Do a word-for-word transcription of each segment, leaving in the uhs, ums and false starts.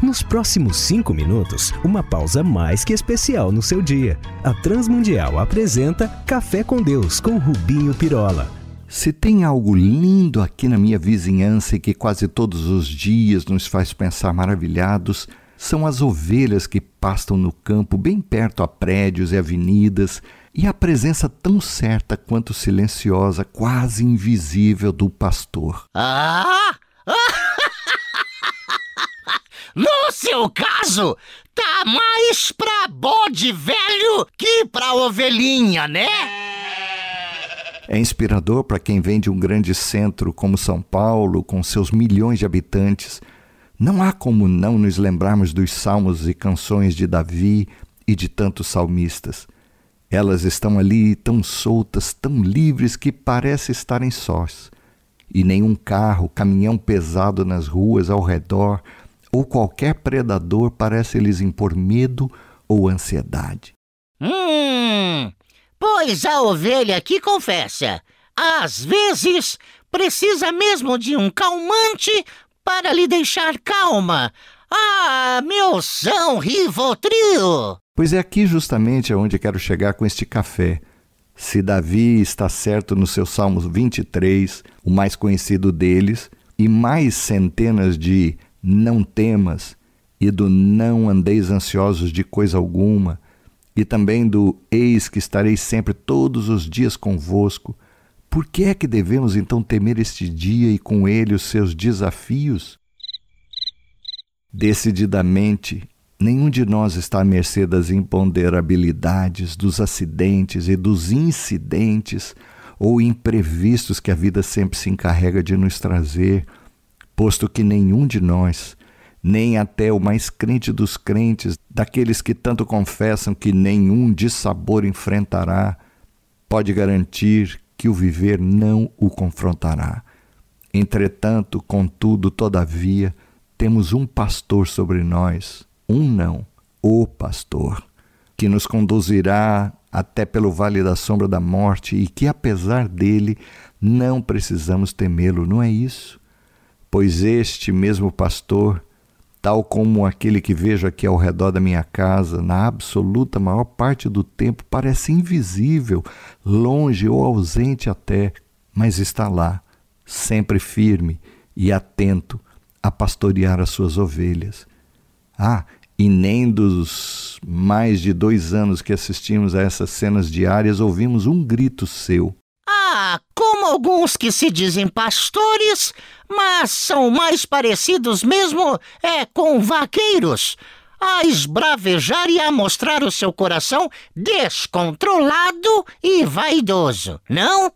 nos próximos cinco minutos, uma pausa mais que especial no seu dia. A Transmundial apresenta Café com Deus com Rubinho Pirola. Se tem algo lindo aqui na minha vizinhança e que quase todos os dias nos faz pensar maravilhados, são as ovelhas que pastam no campo bem perto a prédios e avenidas, e a presença tão certa quanto silenciosa, quase invisível do pastor. Ah! No seu caso, tá mais pra bode velho que pra ovelhinha, né? É inspirador para quem vem de um grande centro como São Paulo, com seus milhões de habitantes. Não há como não nos lembrarmos dos salmos e canções de Davi e de tantos salmistas. Elas estão ali tão soltas, tão livres que parece estarem sós. E nenhum carro, caminhão pesado nas ruas ao redor ou qualquer predador parece lhes impor medo ou ansiedade. Hum, pois a ovelha aqui confessa, às vezes precisa mesmo de um calmante para lhe deixar calma. Ah, meu São Rivotril! Pois é aqui justamente aonde quero chegar com este café. Se Davi está certo no seu Salmo vinte e três, o mais conhecido deles, e mais centenas de não temas e do não andeis ansiosos de coisa alguma, e também do eis que estarei sempre todos os dias convosco, por que é que devemos então temer este dia e com ele os seus desafios? Decididamente, nenhum de nós está à mercê das imponderabilidades, dos acidentes e dos incidentes ou imprevistos que a vida sempre se encarrega de nos trazer, posto que nenhum de nós, nem até o mais crente dos crentes, daqueles que tanto confessam que nenhum dissabor enfrentará, pode garantir que o viver não o confrontará. Entretanto, contudo, todavia, temos um pastor sobre nós, um não, o pastor, que nos conduzirá até pelo vale da sombra da morte e que, apesar dele, não precisamos temê-lo, não é isso? Pois este mesmo pastor, tal como aquele que vejo aqui ao redor da minha casa, na absoluta maior parte do tempo, parece invisível, longe ou ausente até, mas está lá, sempre firme e atento a pastorear as suas ovelhas. Ah, e nem dos mais de dois anos que assistimos a essas cenas diárias ouvimos um grito seu. Ah, como alguns que se dizem pastores, mas são mais parecidos mesmo é com vaqueiros, a esbravejar e a mostrar o seu coração descontrolado e vaidoso, não?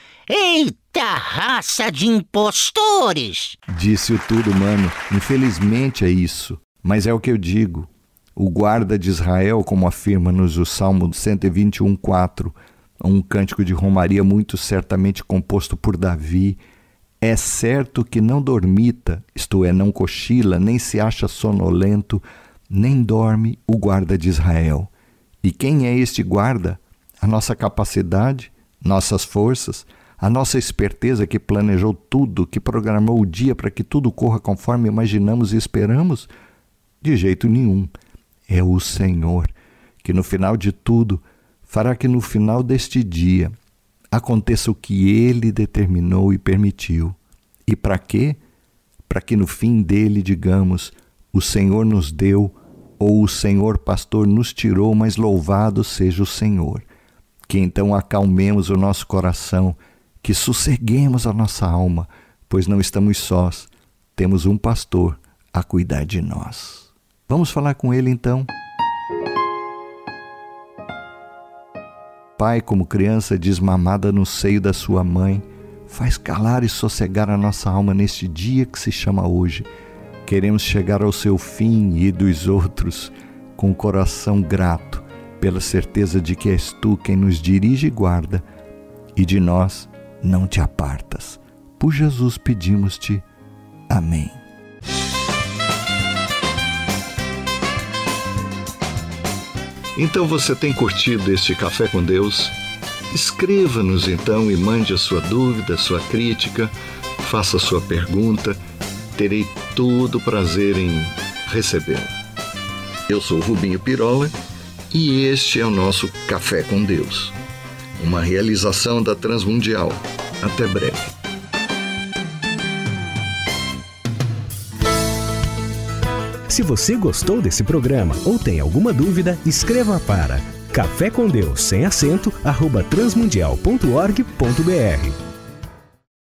Eita raça de impostores! Disse o tudo, mano. Infelizmente é isso. Mas é o que eu digo. O guarda de Israel, como afirma-nos o Salmo cento e vinte e um, quatro, um cântico de romaria muito certamente composto por Davi, é certo que não dormita, isto é, não cochila, nem se acha sonolento, nem dorme o guarda de Israel. E quem é este guarda? A nossa capacidade, nossas forças, a nossa esperteza que planejou tudo, que programou o dia para que tudo corra conforme imaginamos e esperamos? De jeito nenhum. É o Senhor, que no final de tudo fará que no final deste dia aconteça o que Ele determinou e permitiu. E para quê? Para que no fim dele digamos, o Senhor nos deu, ou o Senhor pastor nos tirou, mas louvado seja o Senhor. Que então acalmemos o nosso coração, que sosseguemos a nossa alma, pois não estamos sós, temos um pastor a cuidar de nós. Vamos falar com ele então? Pai, como criança desmamada no seio da sua mãe, faz calar e sossegar a nossa alma neste dia que se chama hoje. Queremos chegar ao seu fim e dos outros com o coração grato, pela certeza de que és tu quem nos dirige e guarda, e de nós não te apartas. Por Jesus pedimos-te. Amém. Então você tem curtido este Café com Deus? Escreva-nos então e mande a sua dúvida, a sua crítica, faça a sua pergunta. Terei todo o prazer em recebê-la. Eu sou Rubinho Pirola e este é o nosso Café com Deus, uma realização da Transmundial. Até breve. Se você gostou desse programa ou tem alguma dúvida, escreva para café com Deus sem acento arroba transmundial ponto org ponto br.